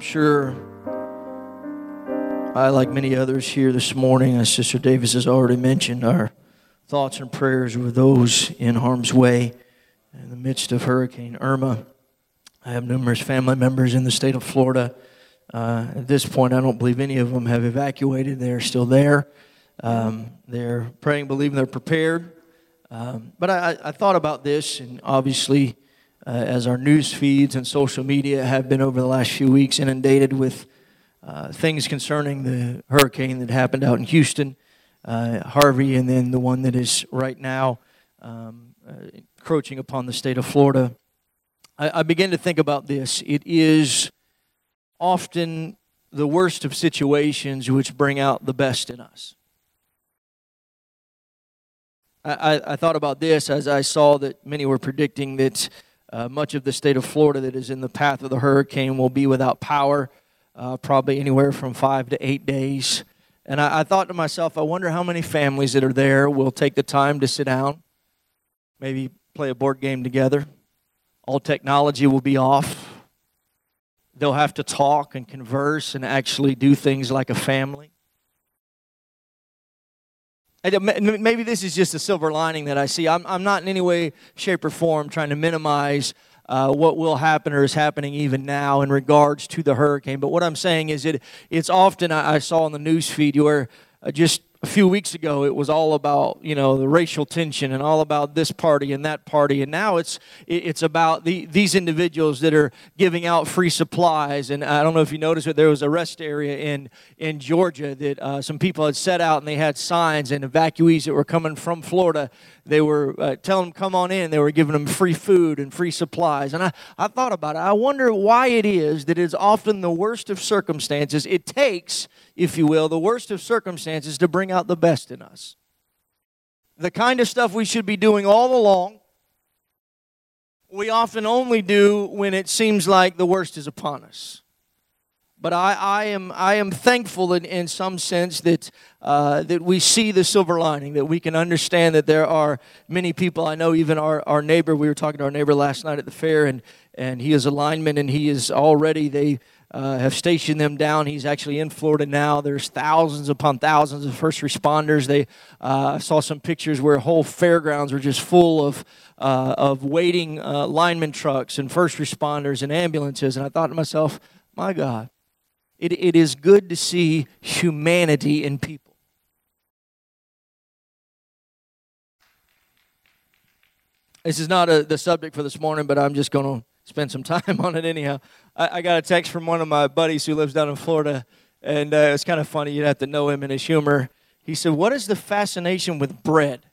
sure I, like many others here this morning, as Sister Davis has already mentioned, our thoughts and prayers with those in harm's way in the midst of Hurricane Irma. I have numerous family members in the state of Florida. At this point, I don't believe any of them have evacuated. They're still there. They're praying, believing they're prepared. But I thought about this, and obviously, as our news feeds and social media have been over the last few weeks inundated with things concerning the hurricane that happened out in Houston, Harvey, and then the one that is right now encroaching upon the state of Florida. I begin to think about this. It is often the worst of situations which bring out the best in us. I thought about this as I saw that many were predicting that much of the state of Florida that is in the path of the hurricane will be without power, probably anywhere from 5 to 8 days. And I thought to myself, I wonder how many families that are there will take the time to sit down, maybe play a board game together. All technology will be off. They'll have to talk and converse and actually do things like a family. And maybe this is just a silver lining that I see. I'm not in any way, shape, or form trying to minimize what will happen or is happening even now in regards to the hurricane. But what I'm saying is it's often, I saw on the news feed where just a few weeks ago it was all about, the racial tension and all about this party and that party. And now it's about these individuals that are giving out free supplies. And I don't know if you noticed it, there was a rest area in Georgia that some people had set out, and they had signs, and evacuees that were coming from Florida, they were telling them, come on in. They were giving them free food and free supplies. And I thought about it. I wonder why it is that it's often the worst of circumstances. It takes, if you will, the worst of circumstances to bring out the best in us. The kind of stuff we should be doing all along, we often only do when it seems like the worst is upon us. But I am thankful in some sense that we see the silver lining, that we can understand that there are many people. I know even our neighbor, we were talking to our neighbor last night at the fair, and he is a lineman, and he is already, they have stationed them down. He's actually in Florida now. There's thousands upon thousands of first responders. I saw some pictures where whole fairgrounds were just full of waiting lineman trucks and first responders and ambulances. And I thought to myself, my God, it is good to see humanity in people. This is not the subject for this morning, but I'm just going to spend some time on it anyhow. I got a text from one of my buddies who lives down in Florida, and it's kind of funny. You'd have to know him and his humor. He said, what is the fascination with bread?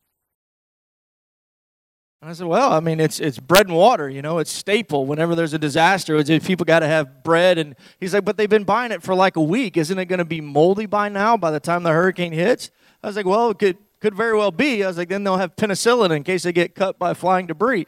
And I said, well, I mean, it's bread and water, it's staple. Whenever there's a disaster, people got to have bread. And he's like, but they've been buying it for like a week. Isn't it going to be moldy by now, by the time the hurricane hits? I was like, well, it could very well be. I was like, then they'll have penicillin in case they get cut by flying debris.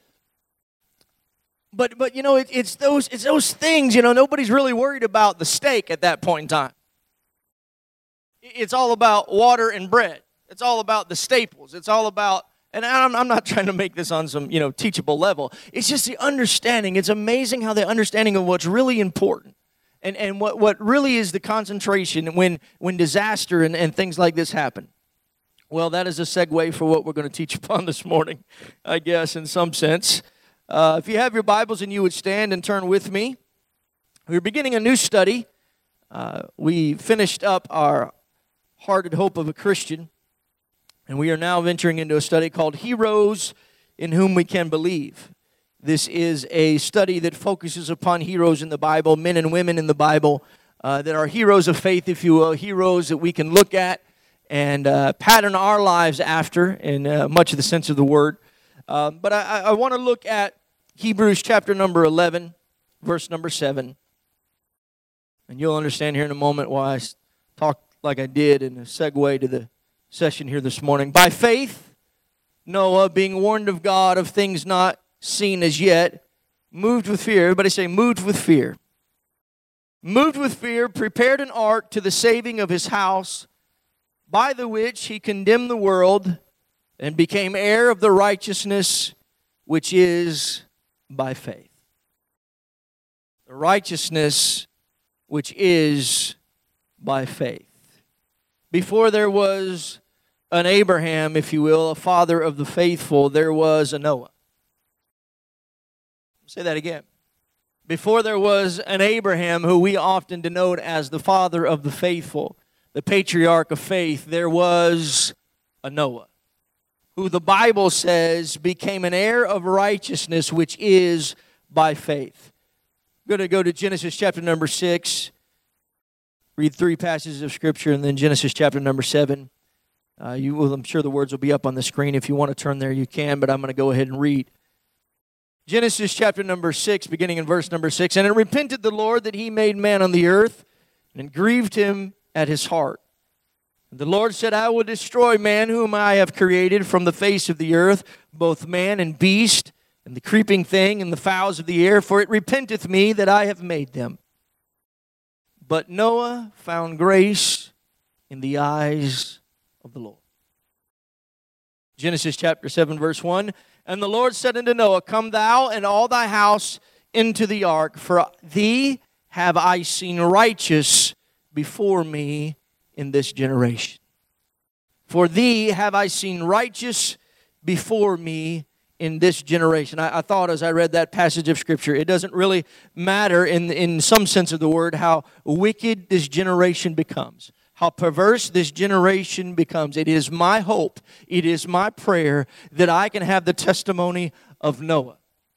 But it's those things, nobody's really worried about the steak at that point in time. It's all about water and bread. It's all about the staples. It's all about, and I'm not trying to make this on some, teachable level. It's just the understanding. It's amazing how the understanding of what's really important and what really is the concentration when disaster and things like this happen. Well, that is a segue for what we're going to teach upon this morning, I guess, in some sense. If you have your Bibles and you would stand and turn with me. We're beginning a new study. We finished up our Hearted Hope of a Christian, and we are now venturing into a study called Heroes in Whom We Can Believe. This is a study that focuses upon heroes in the Bible, men and women in the Bible, that are heroes of faith, if you will, heroes that we can look at and pattern our lives after in much of the sense of the word. But I want to look at Hebrews chapter number 11, verse number 7. And you'll understand here in a moment why I talked like I did in a segue to the session here this morning. By faith, Noah, being warned of God of things not seen as yet, moved with fear. Everybody say, moved with fear. Moved with fear, prepared an ark to the saving of his house, by the which he condemned the world and became heir of the righteousness which is by faith. the righteousness which is by faith. Before there was an Abraham, if you will, a father of the faithful, there was a Noah. Say that again. Before there was an Abraham, who we often denote as the father of the faithful, the patriarch of faith, there was a Noah, who the Bible says became an heir of righteousness, which is by faith. I'm going to go to Genesis chapter number 6, read 3 passages of Scripture, and then Genesis chapter number 7. I'm sure the words will be up on the screen. If you want to turn there, you can, but I'm going to go ahead and read. Genesis chapter number 6, beginning in verse number 6. And it repented the Lord that he made man on the earth, and it grieved him at his heart. And the Lord said, I will destroy man whom I have created from the face of the earth, both man and beast, and the creeping thing, and the fowls of the air, for it repenteth me that I have made them. But Noah found grace in the eyes of the Lord. Genesis chapter 7, verse 1. And the Lord said unto Noah, Come thou and all thy house into the ark, for thee have I seen righteous before me in this generation. For thee have I seen righteous before me in this generation. I thought as I read that passage of Scripture, it doesn't really matter in some sense of the word how wicked this generation becomes, how perverse this generation becomes. It is my hope, it is my prayer that I can have the testimony of Noah.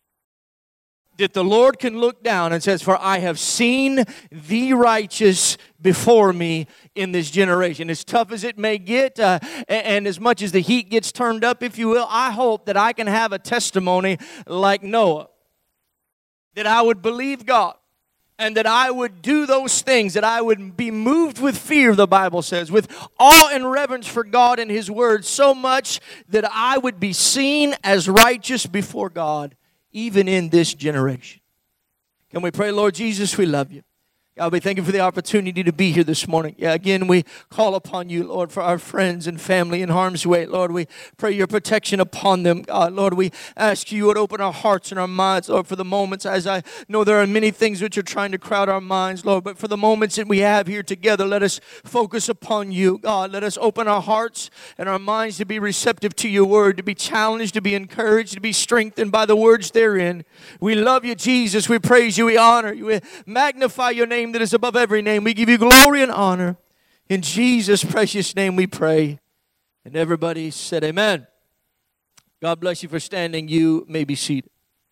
That the Lord can look down and says, For I have seen the righteous before me in this generation. As tough as it may get, and as much as the heat gets turned up, if you will, I hope that I can have a testimony like Noah. That I would believe God. And that I would do those things, that I would be moved with fear, the Bible says, with awe and reverence for God and His Word, so much that I would be seen as righteous before God, even in this generation. Can we pray? Lord Jesus, we love you. God, we thank you for the opportunity to be here this morning. Yeah, again, we call upon you, Lord, for our friends and family in harm's way. Lord, we pray your protection upon them. God, Lord, we ask you would open our hearts and our minds, Lord, for the moments, as I know there are many things which are trying to crowd our minds, Lord, but for the moments that we have here together, let us focus upon you. God, let us open our hearts and our minds to be receptive to your word, to be challenged, to be encouraged, to be strengthened by the words therein. We love you, Jesus. We praise you. We honor you. We magnify your name that is above every name. We give you glory and honor. In Jesus' precious name we pray. And everybody said amen. God bless you for standing. You may be seated.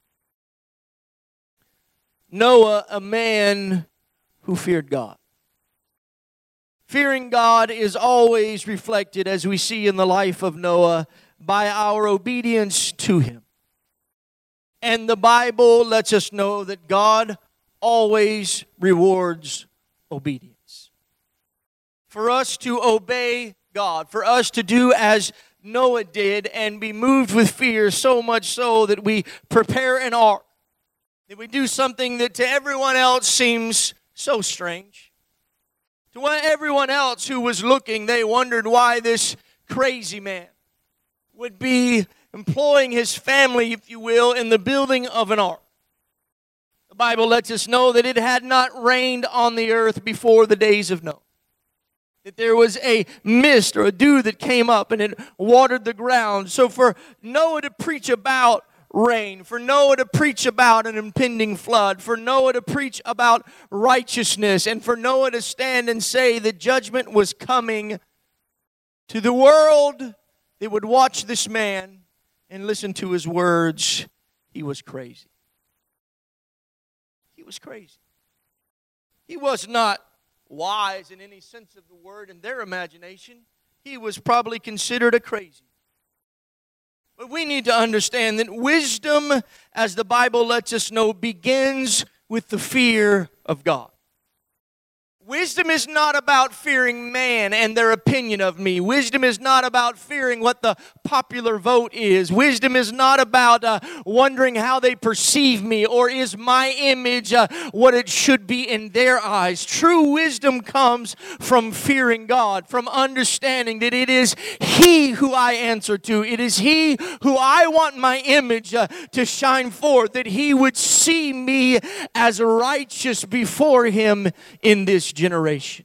Noah, a man who feared God. Fearing God is always reflected, as we see in the life of Noah, by our obedience to Him. And the Bible lets us know that God always rewards obedience. For us to obey God, for us to do as Noah did and be moved with fear, so much so that we prepare an ark, that we do something that to everyone else seems so strange. To everyone else who was looking, they wondered why this crazy man would be employing his family, if you will, in the building of an ark. The Bible lets us know that it had not rained on the earth before the days of Noah. That there was a mist or a dew that came up and it watered the ground. So for Noah to preach about rain, for Noah to preach about an impending flood, for Noah to preach about righteousness, and for Noah to stand and say that judgment was coming to the world that would watch this man and listen to his words, he was crazy. He was crazy. He was not wise in any sense of the word in their imagination. He was probably considered a crazy. But we need to understand that wisdom, as the Bible lets us know, begins with the fear of God. Wisdom is not about fearing man and their opinion of me. Wisdom is not about fearing what the popular vote is. Wisdom is not about wondering how they perceive me, or is my image what it should be in their eyes. True wisdom comes from fearing God, from understanding that it is He who I answer to. It is He who I want my image to shine forth, that He would see me as righteous before Him in this generation.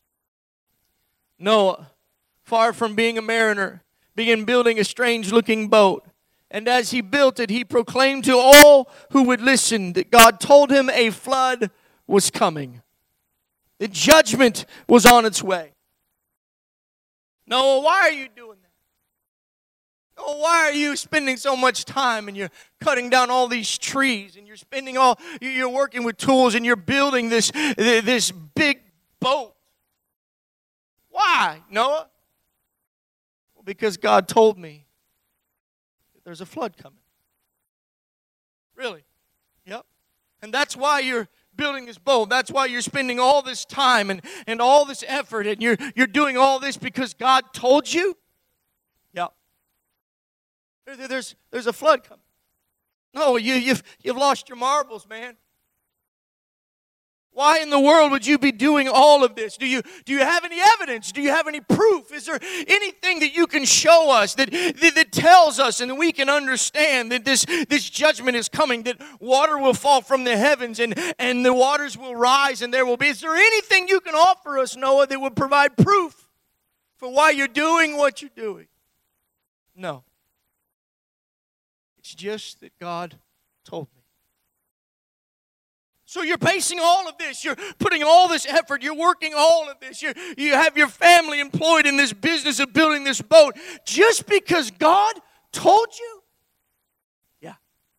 Noah, far from being a mariner, began building a strange-looking boat. And as he built it, he proclaimed to all who would listen that God told him a flood was coming. The judgment was on its way. Noah, why are you doing that? Noah, why are you spending so much time and you're cutting down all these trees and you're working with tools and you're building this big boat? Why, Noah? Well, because God told me that there's a flood coming. Really? Yep. And that's why you're building this boat. That's why you're spending all this time and all this effort, and you're doing all this because God told you? Yep. There's a flood coming. No, you've lost your marbles, man. Why in the world would you be doing all of this? Do you have any evidence? Do you have any proof? Is there anything that you can show us that tells us and that we can understand that this judgment is coming, that water will fall from the heavens and the waters will rise and there will be? Is there anything you can offer us, Noah, that would provide proof for why you're doing what you're doing? No. It's just that God told me. So you're basing all of this, you're putting all this effort, you're working all of this, you have your family employed in this business of building this boat just because God told you? Yeah.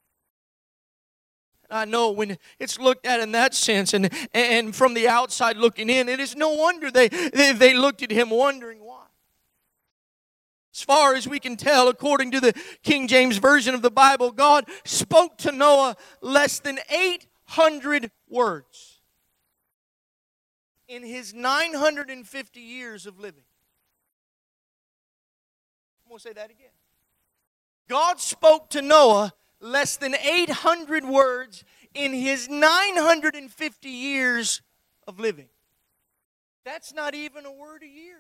I know when it's looked at in that sense and from the outside looking in, it is no wonder they looked at him wondering why. As far as we can tell, according to the King James Version of the Bible, God spoke to Noah less than 800 words in his 950 years of living. I'm going to say that again. God spoke to Noah less than 800 words in his 950 years of living. That's not even a word a year.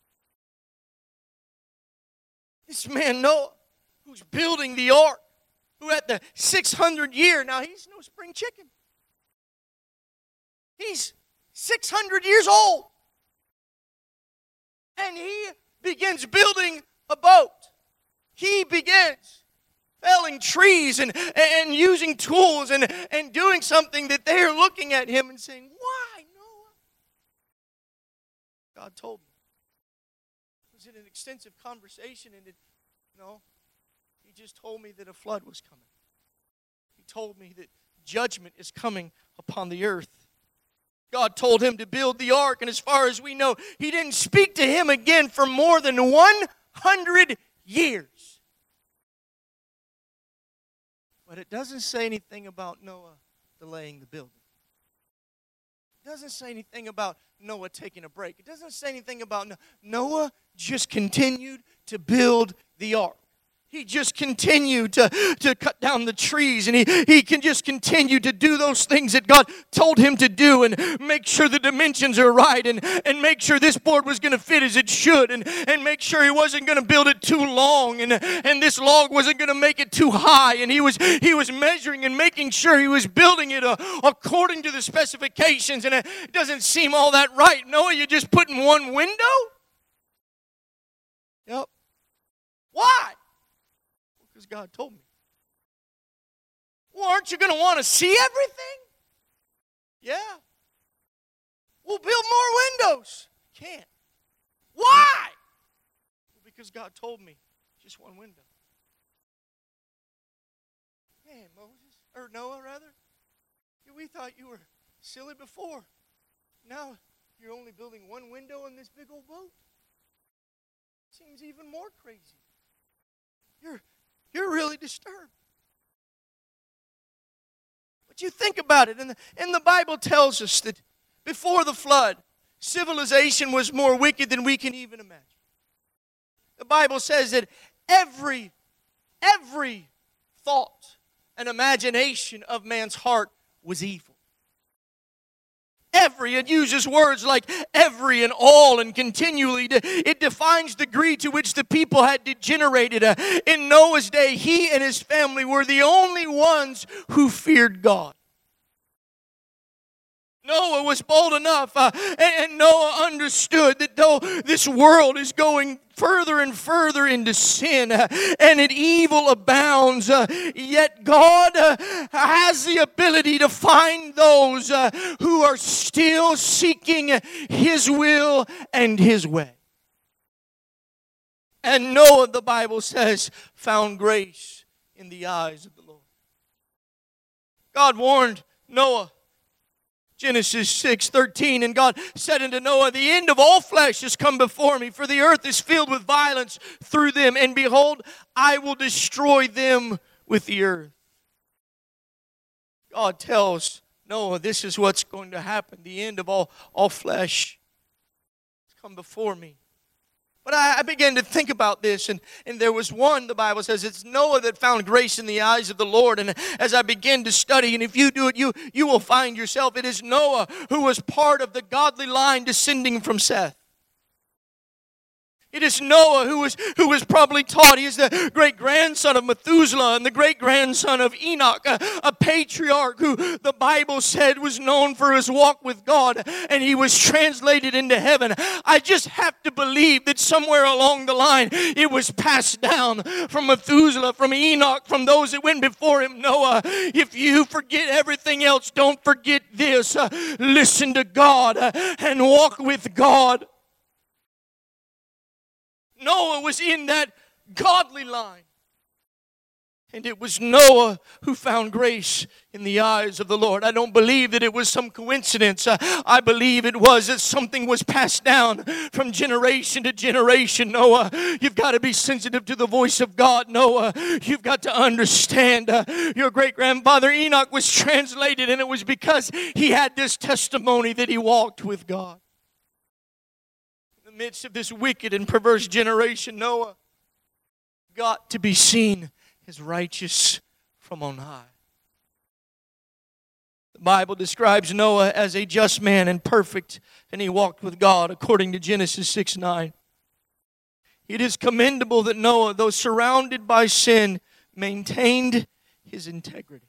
This man Noah, who's building the ark, who at the 600 year, now he's no spring chicken. He's 600 years old. And he begins building a boat. He begins felling trees and using tools and doing something that they are looking at him and saying, why, Noah? God told me. It was in an extensive conversation, and he just told me that a flood was coming. He told me that judgment is coming upon the earth. God told him to build the ark, and as far as we know, he didn't speak to him again for more than 100 years. But it doesn't say anything about Noah delaying the building. It doesn't say anything about Noah taking a break. It doesn't say anything about Noah just continued to build the ark. He just continued to cut down the trees, and he can just continue to do those things that God told him to do, and make sure the dimensions are right, and make sure this board was going to fit as it should, and make sure he wasn't going to build it too long, and this log wasn't going to make it too high, and he was measuring and making sure he was building it according to the specifications, and it doesn't seem all that right. Noah, you're just putting one window? Yep. Why? Because God told me. Well, aren't you going to want to see everything? Yeah. We'll build more windows. Can't. Why? Well, because God told me just one window. Man, Noah, we thought you were silly before. Now you're only building one window in this big old boat. Seems even more crazy. You're really disturbed. But you think about it, and the Bible tells us that before the flood, Civilization was more wicked than we can even imagine. The Bible says that every thought and imagination of man's heart was evil. Every, it uses words like every and all and continually. It defines the degree to which the people had degenerated. In Noah's day, he and his family were the only ones who feared God. Noah was bold enough, and Noah understood that though this world is going further and further into sin, and evil abounds, yet God has the ability to find those who are still seeking His will and His way. And Noah, the Bible says, found grace in the eyes of the Lord. God warned Noah, Genesis 6:13, and God said unto Noah, the end of all flesh is come before me, for the earth is filled with violence through them, and behold, I will destroy them with the earth. God tells Noah, this is what's going to happen. The end of all flesh has come before me. But I began to think about this, and there was one, the Bible says, it's Noah that found grace in the eyes of the Lord. And as I began to study, and if you do it, you will find yourself, it is Noah who was part of the godly line descending from Seth. It is Noah who was probably taught. He is the great-grandson of Methuselah and the great-grandson of Enoch, a patriarch who the Bible said was known for his walk with God, and he was translated into heaven. I just have to believe that somewhere along the line it was passed down from Methuselah, from Enoch, from those that went before him. Noah, if you forget everything else, don't forget this. Listen to God and walk with God. Noah was in that godly line. And it was Noah who found grace in the eyes of the Lord. I don't believe that it was some coincidence. I believe it was that something was passed down from generation to generation. Noah, you've got to be sensitive to the voice of God. Noah, you've got to understand. Your great-grandfather Enoch was translated, and it was because he had this testimony that he walked with God. In the midst of this wicked and perverse generation, Noah got to be seen as righteous from on high. The Bible describes Noah as a just man and perfect, and he walked with God according to Genesis 6:9. It is commendable that Noah, though surrounded by sin, maintained his integrity.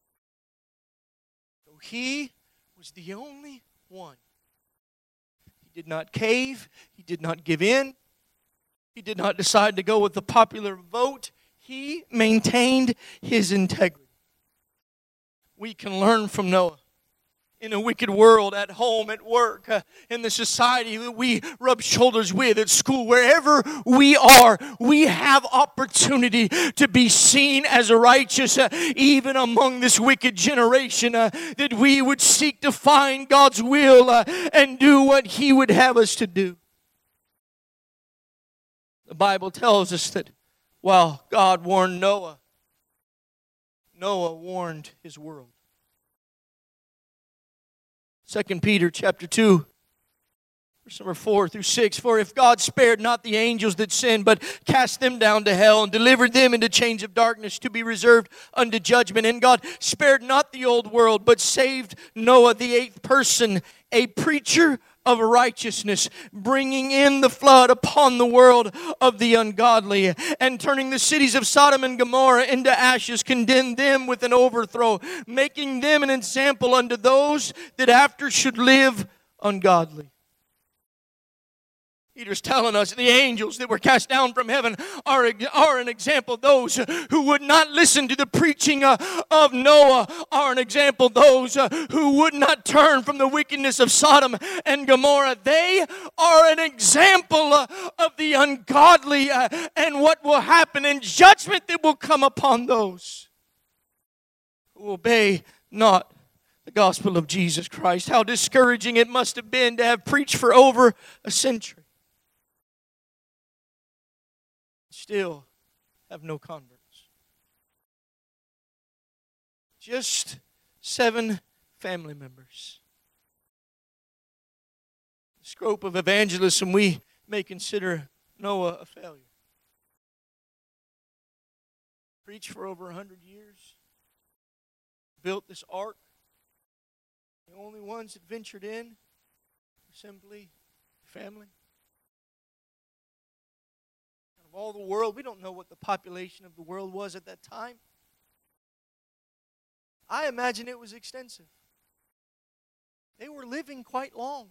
So he was the only one. He did not cave. He did not give in. He did not decide to go with the popular vote. He maintained his integrity. We can learn from Noah. In a wicked world, at home, at work, in the society that we rub shoulders with, at school, wherever we are, we have opportunity to be seen as righteous, even among this wicked generation, that we would seek to find God's will and do what He would have us to do. The Bible tells us that while God warned Noah, Noah warned his world. 2 Peter chapter 2, verse number 4 through 6. For if God spared not the angels that sinned, but cast them down to hell and delivered them into chains of darkness to be reserved unto judgment. And God spared not the old world, but saved Noah, the eighth person, a preacher of righteousness, bringing in the flood upon the world of the ungodly, and turning the cities of Sodom and Gomorrah into ashes, condemned them with an overthrow, making them an example unto those that after should live ungodly. Peter's telling us the angels that were cast down from heaven are an example. Those who would not listen to the preaching of Noah are an example. Those who would not turn from the wickedness of Sodom and Gomorrah, they are an example of the ungodly and what will happen in judgment that will come upon those who obey not the gospel of Jesus Christ. How discouraging it must have been to have preached for over a century. Still have no converts. Just 7 family members. scope of evangelism, we may consider Noah a failure. Preached for over 100 years. Built this ark. The only ones that ventured in were simply family. Of all the world, we don't know what the population of the world was at that time. I imagine it was extensive. They were living quite long.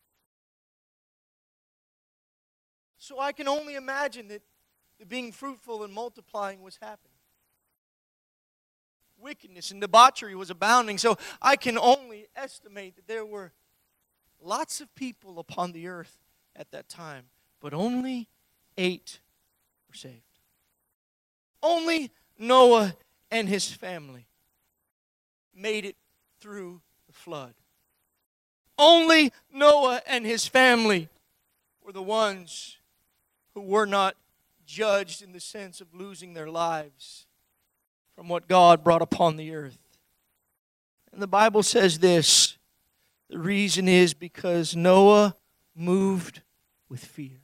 So I can only imagine that being fruitful and multiplying was happening. Wickedness and debauchery was abounding. So I can only estimate that there were lots of people upon the earth at that time, but only 8 were saved. Only Noah and his family made it through the flood. Only Noah and his family were the ones who were not judged in the sense of losing their lives from what God brought upon the earth. And the Bible says this, the reason is because Noah moved with fear.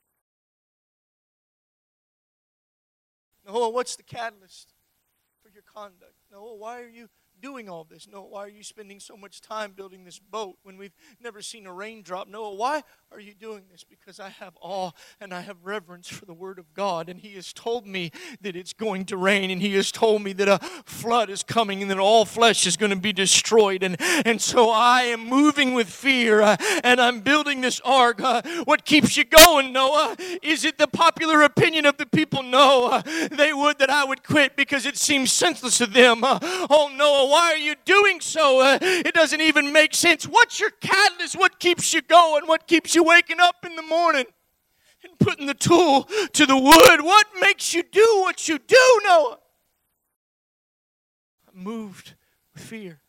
Noah, what's the catalyst for your conduct? Noah, why are you doing all this? Noah, why are you spending so much time building this boat when we've never seen a raindrop? Noah, why are you doing this? Because I have awe and I have reverence for the Word of God, and He has told me that it's going to rain, and He has told me that a flood is coming and that all flesh is going to be destroyed, and so I am moving with fear, and I'm building this ark. What keeps you going, Noah? Is it the popular opinion of the people? No, they would that I would quit because it seems senseless to them. Oh, Noah, why are you doing so? It doesn't even make sense. What's your catalyst? What keeps you going? What keeps you waking up in the morning and putting the tool to the wood? What makes you do what you do, Noah? I'm moved with fear.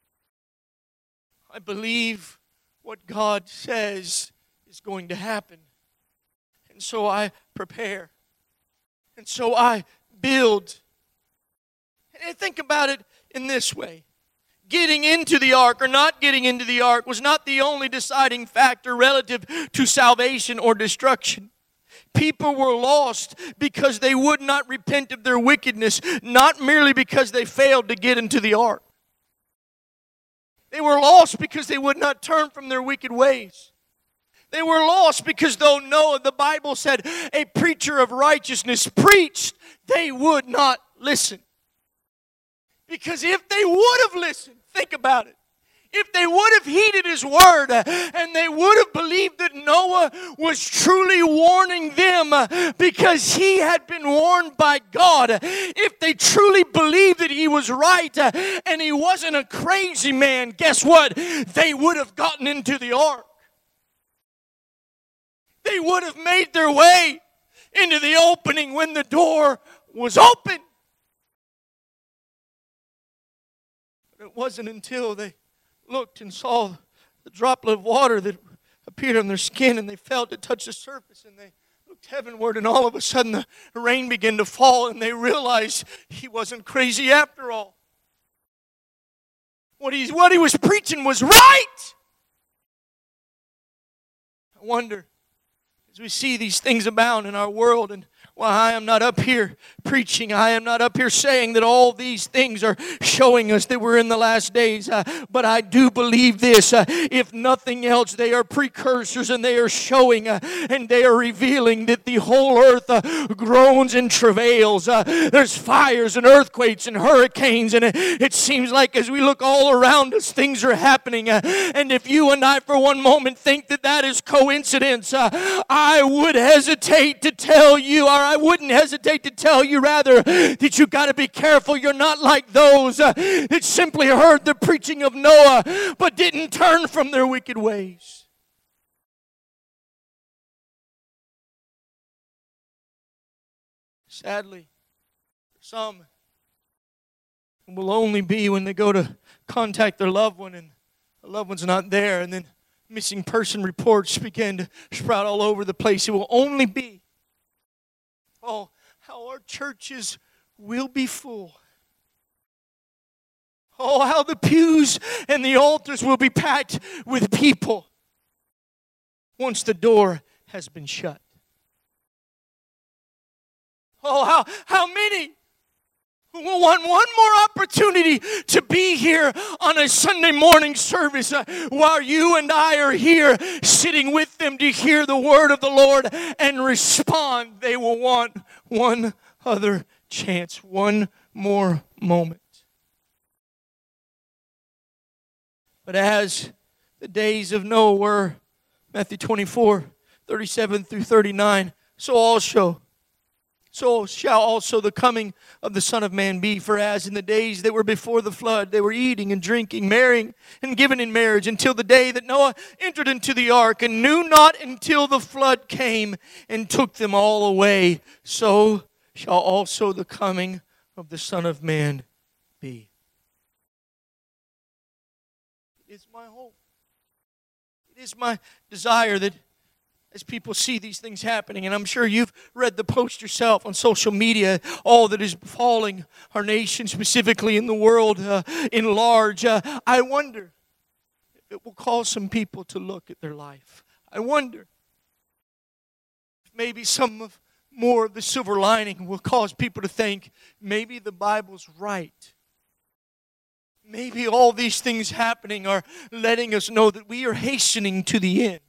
I believe what God says is going to happen. And so I prepare. And so I build. And think about it in this way. Getting into the ark or not getting into the ark was not the only deciding factor relative to salvation or destruction. People were lost because they would not repent of their wickedness, not merely because they failed to get into the ark. They were lost because they would not turn from their wicked ways. They were lost because though Noah, the Bible said, a preacher of righteousness preached, they would not listen. Because if they would have listened, think about it. If they would have heeded his word and they would have believed that Noah was truly warning them because he had been warned by God, if they truly believed that he was right and he wasn't a crazy man, guess what? They would have gotten into the ark. They would have made their way into the opening when the door was open. It wasn't until they looked and saw the droplet of water that appeared on their skin and they felt it touch the surface and they looked heavenward and all of a sudden the rain began to fall and they realized he wasn't crazy after all. What he was preaching was right. I wonder, as we see these things abound in our world, and while I am not up here preaching, I am not up here saying that all these things are showing us that we're in the last days. But I do believe this. If nothing else, they are precursors and they are showing and they are revealing that the whole earth groans and travails. There's fires and earthquakes and hurricanes. And it seems like as we look all around us, things are happening. And if you and I for one moment think that that is coincidence, I would hesitate to tell you, or I wouldn't hesitate to tell you rather that you got to be careful you're not like those that simply heard the preaching of Noah but didn't turn from their wicked ways. Sadly, some will only be when they go to contact their loved one and the loved one's not there, and then missing person reports begin to sprout all over the place. It will only be, oh, how our churches will be full. Oh, how the pews and the altars will be packed with people. once the door has been shut. Oh, how many who will want one more opportunity to be here on a Sunday morning service while you and I are here sitting with them to hear the word of the Lord and respond. They will want one other chance, one more moment. But as the days of Noah were, Matthew 24, 37 through 39, so shall also the coming of the Son of Man be. For as in the days that were before the flood, they were eating and drinking, marrying and giving in marriage, until the day that Noah entered into the ark, and knew not until the flood came and took them all away, so shall also the coming of the Son of Man be. It is my hope. It is my desire that as people see these things happening, and I'm sure you've read the post yourself on social media, all that is befalling our nation, specifically in the world in large, I wonder if it will cause some people to look at their life. I wonder if maybe more of the silver lining will cause people to think, maybe the Bible's right. Maybe all these things happening are letting us know that we are hastening to the end.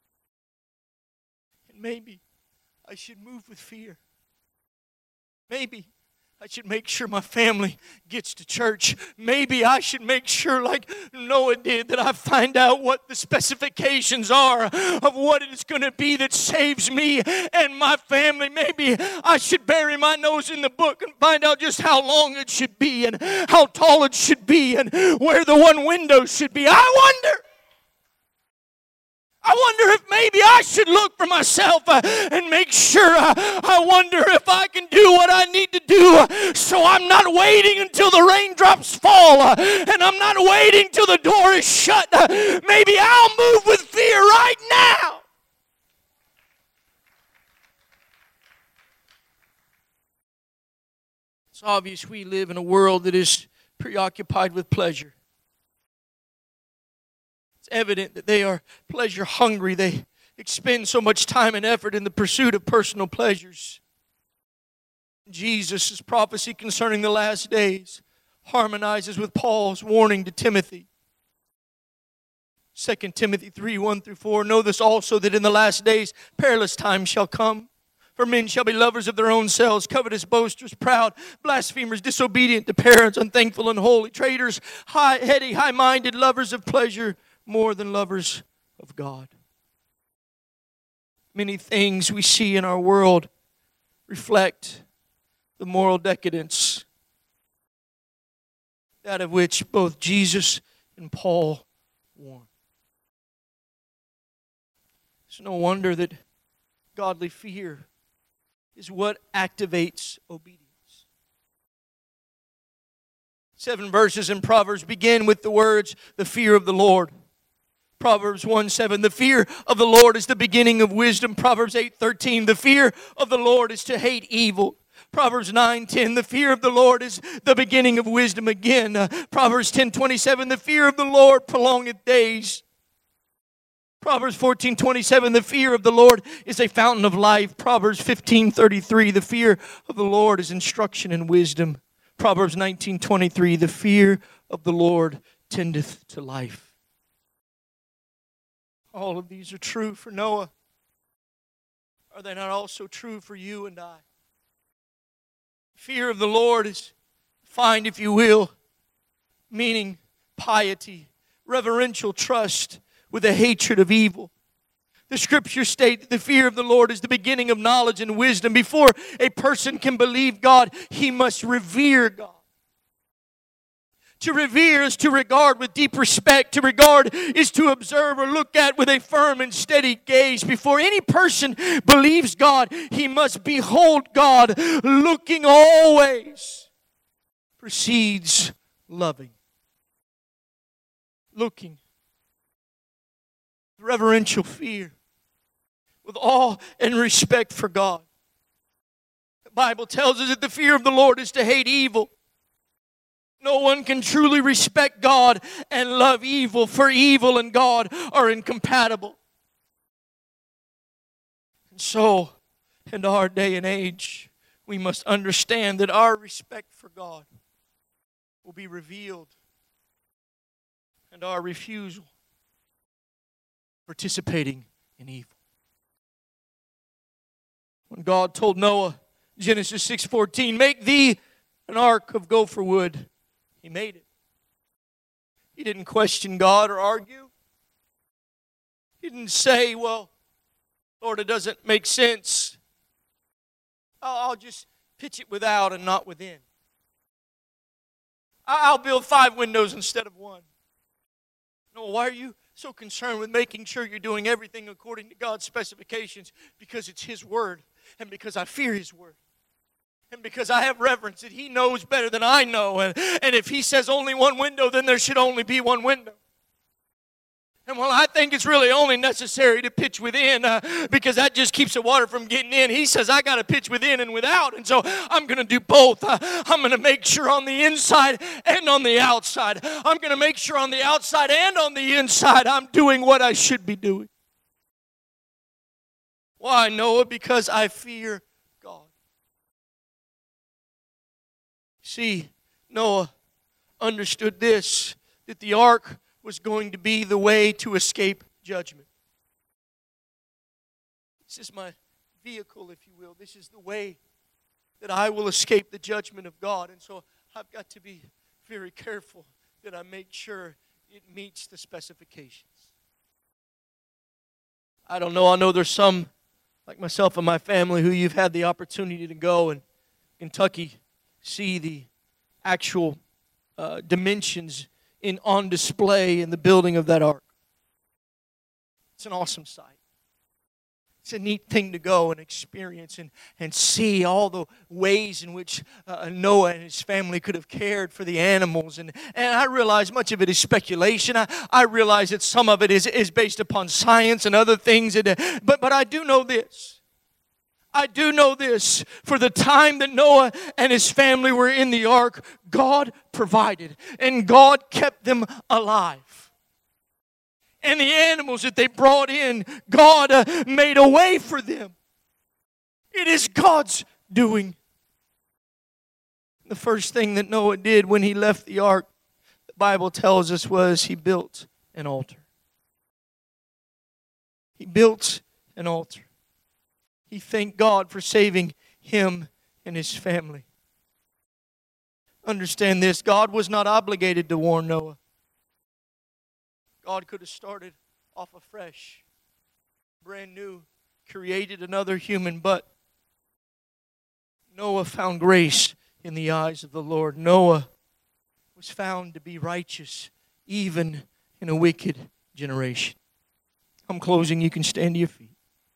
Maybe I should move with fear. Maybe I should make sure my family gets to church. Maybe I should make sure, like Noah did, that I find out what the specifications are of what it is going to be that saves me and my family. Maybe I should bury my nose in the book and find out just how long it should be and how tall it should be and where the one window should be. I wonder if maybe I should look for myself and make sure. I wonder if I can do what I need to do so I'm not waiting until the raindrops fall and I'm not waiting till the door is shut. Maybe I'll move with fear right now. It's obvious we live in a world that is preoccupied with pleasure. Evident that they are pleasure hungry. They expend so much time and effort in the pursuit of personal pleasures. Jesus' prophecy concerning the last days harmonizes with Paul's warning to Timothy. 2 Timothy 3, 1 through 4. Know this also, that in the last days perilous times shall come. For men shall be lovers of their own selves, covetous, boasters, proud, blasphemers, disobedient to parents, unthankful, unholy, traitors, high-heady, high-minded, lovers of pleasure more than lovers of God. Many things we see in our world reflect the moral decadence, that of which both Jesus and Paul warn. It's no wonder that godly fear is what activates obedience. 7 verses in Proverbs begin with the words, the fear of the Lord. Proverbs 1:7, the fear of the Lord is the beginning of wisdom. Proverbs 8:13, the fear of the Lord is to hate evil. Proverbs 9:10, the fear of the Lord is the beginning of wisdom again. Proverbs 10:27, the fear of the Lord prolongeth days. Proverbs 14:27, the fear of the Lord is a fountain of life. Proverbs 15:33, the fear of the Lord is instruction and wisdom. Proverbs 19:23, the fear of the Lord tendeth to life. All of these are true for Noah. Are they not also true for you and I? Fear of the Lord is defined, if you will, meaning piety, reverential trust with a hatred of evil. The scriptures state that the fear of the Lord is the beginning of knowledge and wisdom. Before a person can believe God, he must revere God. To revere is to regard with deep respect. To regard is to observe or look at with a firm and steady gaze. Before any person believes God, he must behold God. Looking always precedes loving. Looking. Reverential fear. With awe and respect for God. The Bible tells us that the fear of the Lord is to hate evil. No one can truly respect God and love evil, for evil and God are incompatible. And so, in our day and age, we must understand that our respect for God will be revealed, and our refusal participating in evil. When God told Noah, Genesis 6:14, make thee an ark of gopher wood, he made it. He didn't question God or argue. He didn't say, well, Lord, it doesn't make sense. I'll just pitch it without and not within. I'll build 5 windows instead of 1. No, why are you so concerned with making sure you're doing everything according to God's specifications? Because it's His Word, and because I fear His Word, and because I have reverence that He knows better than I know. And if He says only 1 window, then there should only be 1 window. And while I think it's really only necessary to pitch within, because that just keeps the water from getting in, He says I got to pitch within and without. And so I'm going to do both. I'm going to make sure on the inside and on the outside. I'm going to make sure on the outside and on the inside I'm doing what I should be doing. Why, Noah? Because I fear God. See, Noah understood this, that the ark was going to be the way to escape judgment. This is my vehicle, if you will. This is the way that I will escape the judgment of God. And so I've got to be very careful that I make sure it meets the specifications. I don't know. I know there's some, like myself and my family, who you've had the opportunity to go in Kentucky, see the actual dimensions on display in the building of that ark. It's an awesome sight. It's a neat thing to go and experience and see all the ways in which Noah and his family could have cared for the animals. And I realize much of it is speculation. I realize that some of it is based upon science and other things. But I do know this. I do know this. For the time that Noah and his family were in the ark, God provided and God kept them alive. And the animals that they brought in, God made a way for them. It is God's doing. The first thing that Noah did when he left the ark, the Bible tells us, was he built an altar. He built an altar. He thanked God for saving him and his family. Understand this, God was not obligated to warn Noah. God could have started off afresh, brand new, created another human, but Noah found grace in the eyes of the Lord. Noah was found to be righteous even in a wicked generation. I'm closing. You can stand to your feet.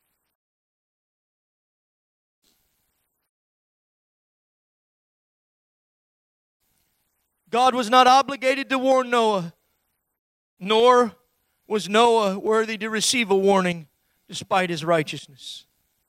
God was not obligated to warn Noah, nor was Noah worthy to receive a warning despite his righteousness.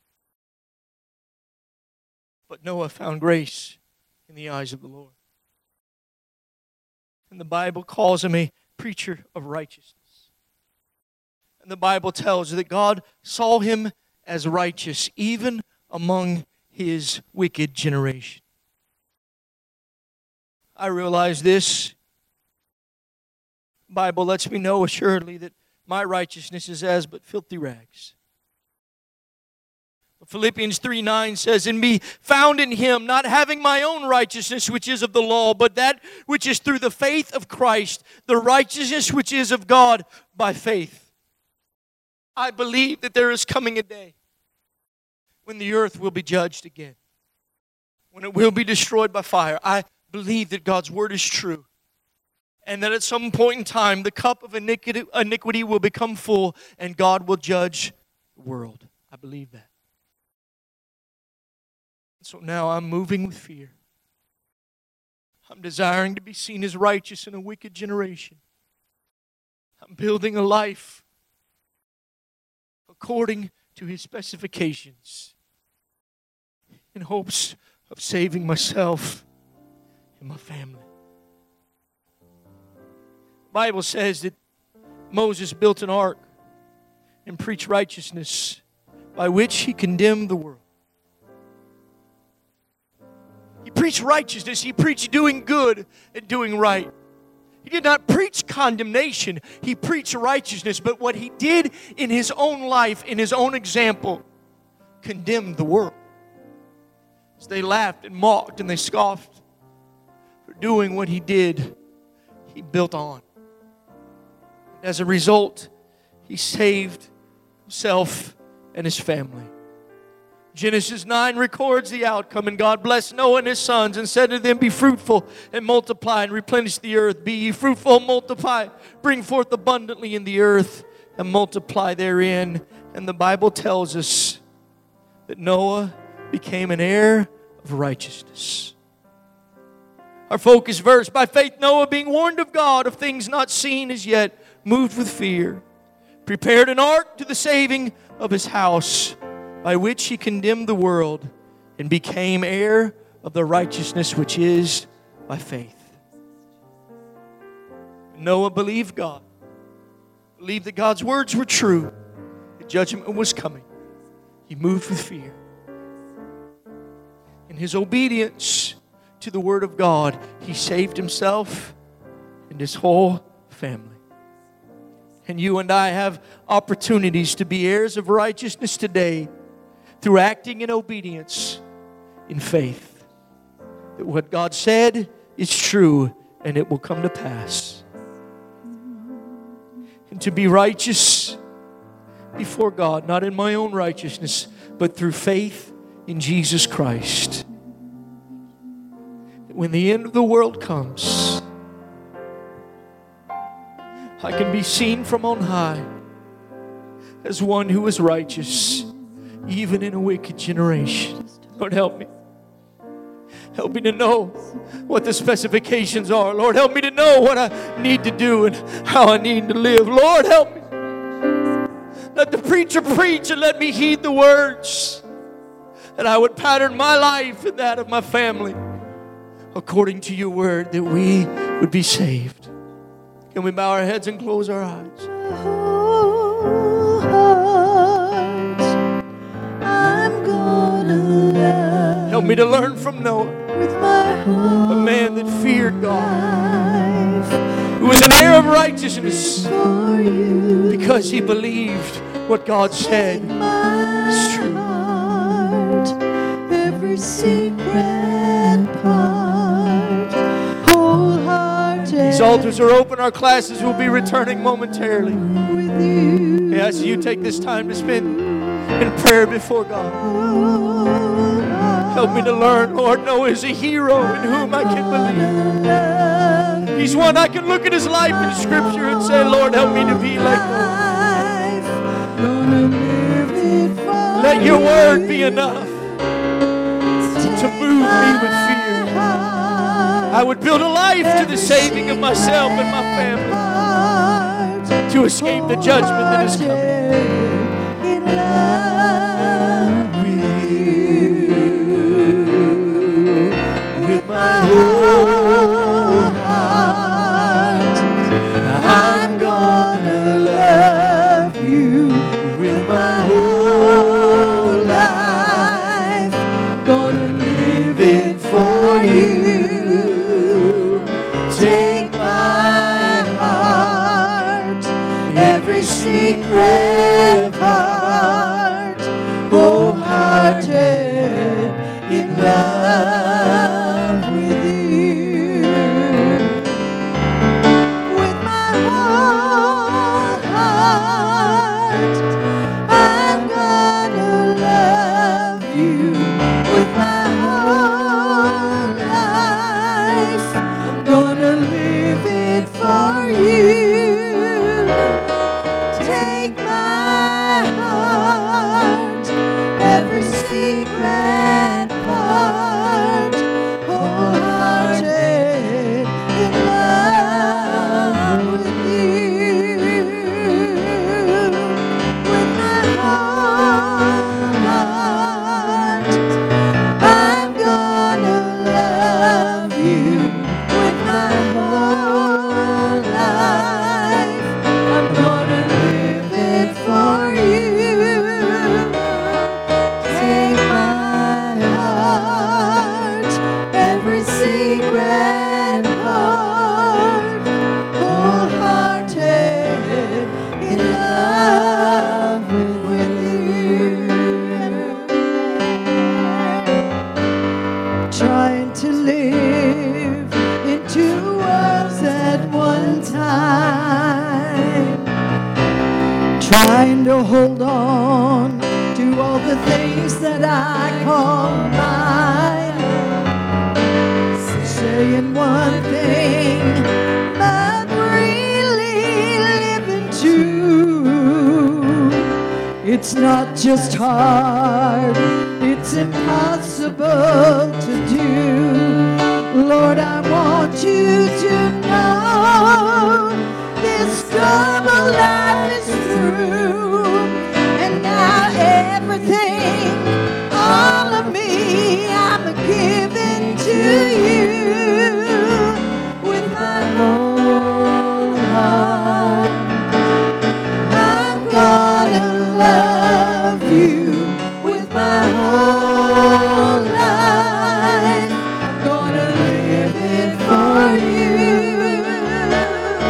But Noah found grace in the eyes of the Lord. And the Bible calls him a preacher of righteousness. And the Bible tells that God saw him as righteous even among his wicked generation. I realize this. The Bible lets me know assuredly that my righteousness is as but filthy rags. Philippians 3:9 says, and be found in him, not having my own righteousness which is of the law, but that which is through the faith of Christ, the righteousness which is of God by faith. I believe that there is coming a day when the earth will be judged again, when it will be destroyed by fire. I believe that God's word is true, and that at some point in time the cup of iniquity will become full and God will judge the world. I believe that. So now I'm moving with fear. I'm desiring to be seen as righteous in a wicked generation. I'm building a life according to his specifications in hopes of saving myself and my family. The Bible says that Moses built an ark and preached righteousness by which He condemned the world. He preached righteousness. He preached doing good and doing right. He did not preach condemnation. He preached righteousness. But what He did in His own life, in His own example, condemned the world. As they laughed and mocked and they scoffed for doing what He did, He built on. As a result, He saved Himself and His family. Genesis 9 records the outcome, and God blessed Noah and his sons and said to them, be fruitful and multiply and replenish the earth. Be ye fruitful and multiply, bring forth abundantly in the earth and multiply therein. And the Bible tells us that Noah became an heir of righteousness. Our focus verse, by faith Noah, being warned of God of things not seen as yet, moved with fear, prepared an ark to the saving of his house, by which he condemned the world and became heir of the righteousness which is by faith. Noah believed God, believed that God's words were true, that judgment was coming. He moved with fear. In his obedience to the Word of God, he saved himself and his whole family. And you and I have opportunities to be heirs of righteousness today through acting in obedience in faith. That what God said is true and it will come to pass. And to be righteous before God, not in my own righteousness, but through faith in Jesus Christ. That when the end of the world comes, I can be seen from on high as one who is righteous, even in a wicked generation. Lord, help me. Help me to know what the specifications are. Lord, help me to know what I need to do and how I need to live. Lord, help me. Let the preacher preach and let me heed the words. That I would pattern my life and that of my family according to your word, that we would be saved. Can we bow our heads and close our eyes? Help me to learn from Noah, a man that feared God, who was an heir of righteousness because he believed what God said is true. Every secret part, wholehearted. These altars are open. Our classes will be returning momentarily. I ask you take this time to spend in prayer before God. Help me to learn, Lord. Noah is a hero in whom I can believe. He's one I can look at his life in Scripture and say, Lord, help me to be like Noah. Let your word be enough to move me with fear. I would build a life to the saving of myself and my family, to escape the judgment that is coming. My whole heart, I'm gonna love you with my whole life. Gonna live it for you. Take my heart, every secret part, wholehearted in love. Secret part. trying to hold on to all the things that I call mine, saying one thing but really living two. It's not just hard, it's impossible to do. Lord, I want you to know this double life is through, and now everything, all of me, I'm giving to you with my whole heart. I'm gonna love you with my whole life. I'm gonna live it for you.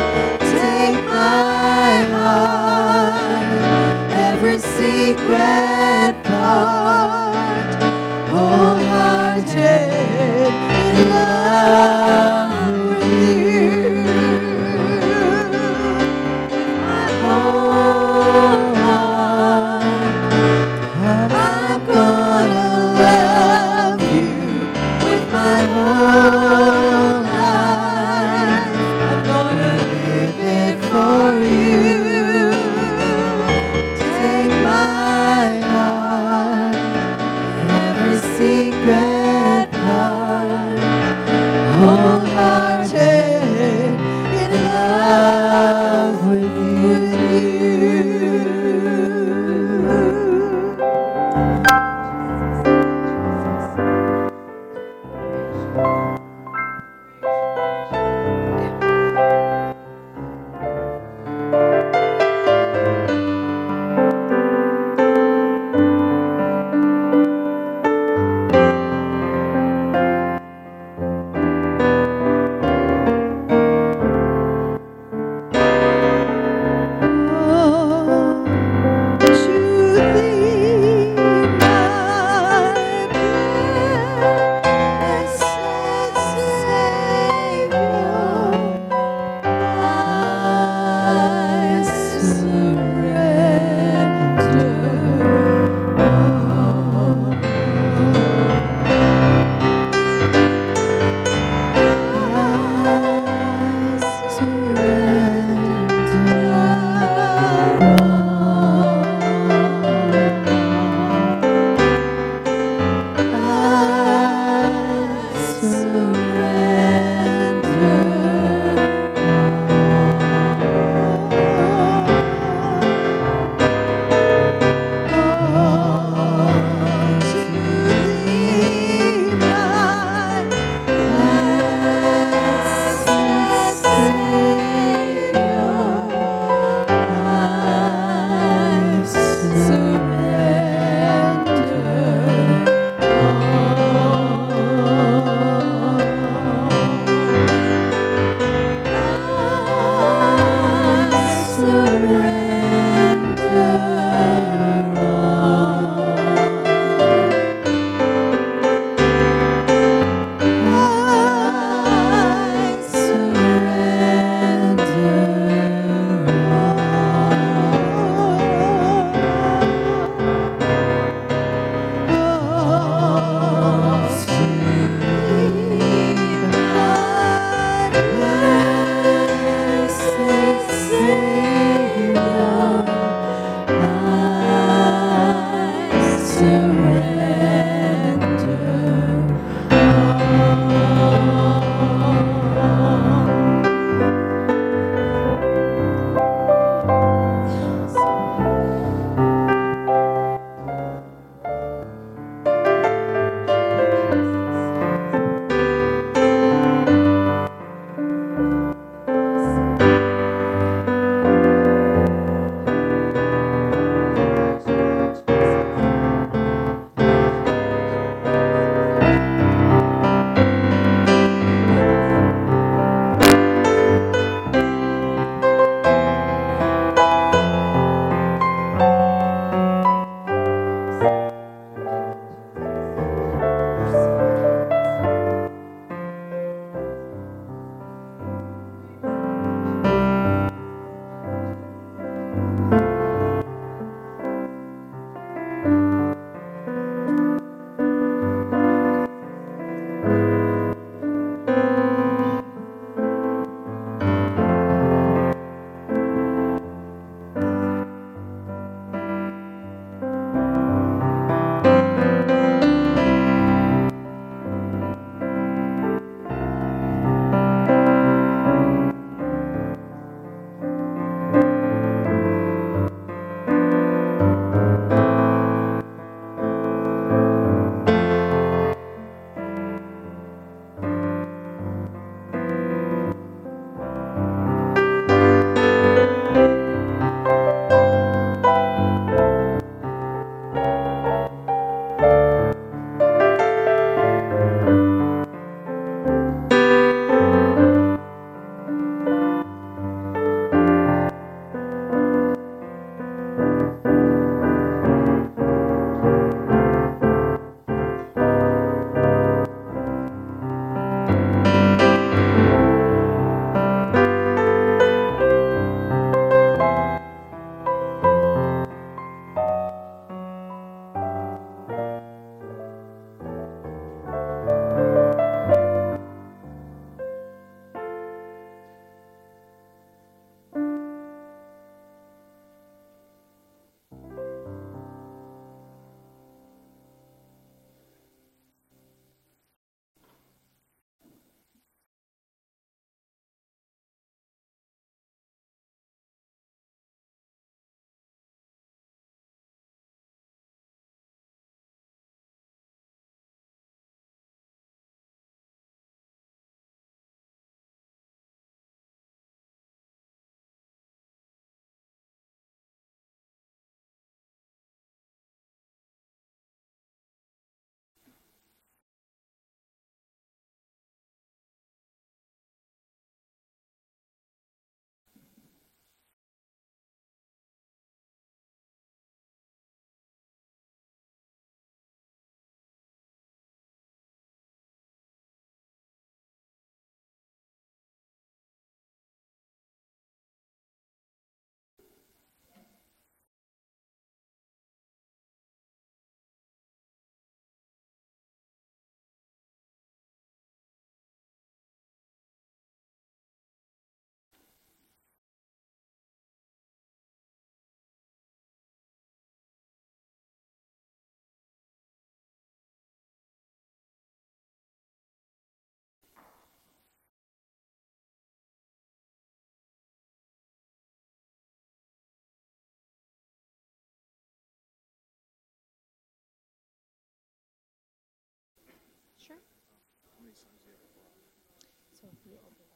So if you open